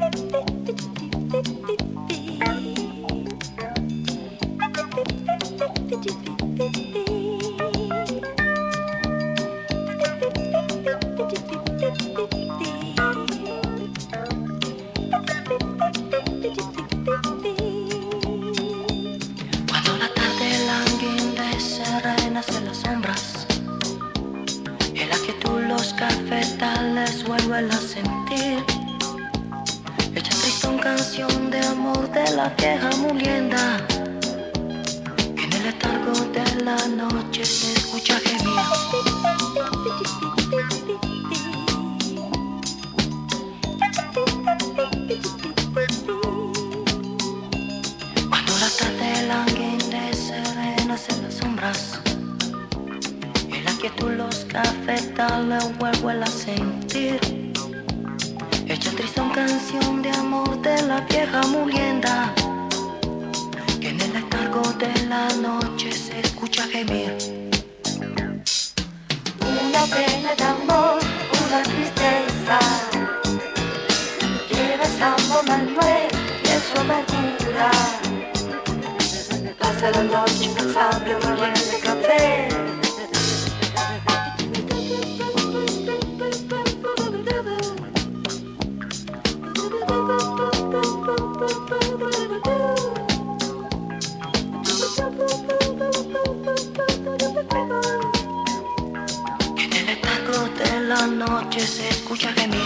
vuelve a sentir. Echa tristón canción de amor de la vieja molienda, que en el letargo de la noche se escucha gemir. Cuando la tarde languidece serenas en las sombras, en la quietud los cafetales vuelvo a sentir. Echa tristón canción de amor de la vieja molienda, que en el letargo de la noche se escucha gemir. Una pena de amor, una tristeza, lleva San Manuel y en su amargura. Pasa la noche pensando en morir de café. En el letargo de la noche se escucha gemir.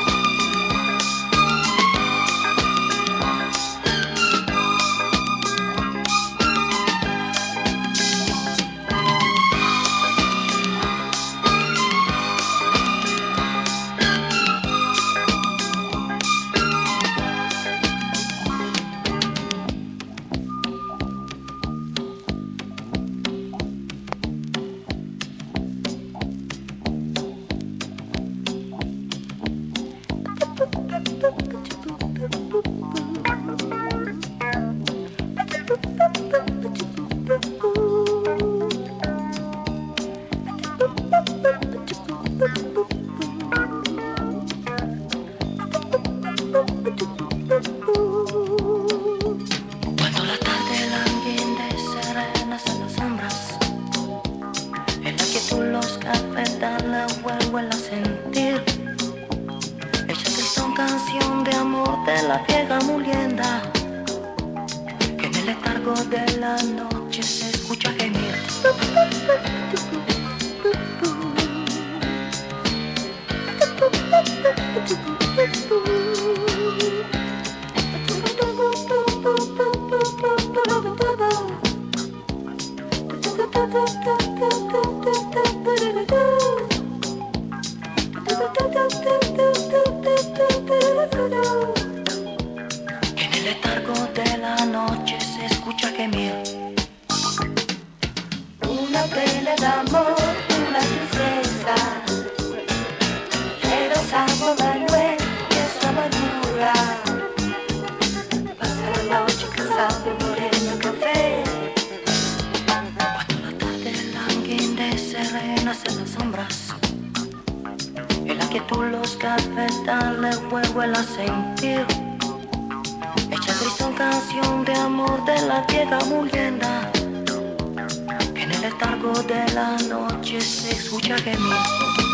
Cuando la tarde languidece serenas en las sombras, en la quietud los cafetales vuelvo a sentir. Echa tristón canción de amor de la vieja molienda, que en el letargo de la noche se escucha gemir. Que en el letargo de la noche se escucha gemir. Una pena de amor, una tristeza, pero San Manuel y en su amargura. Pasa la noche cansado y moreno café. Cuando la tarde languidece serenas en las sombras, en la quietud los cafetales vuelvo a sentir. Echa tristón canción de amor de la vieja molienda, que en el letargo de la noche se escucha gemir.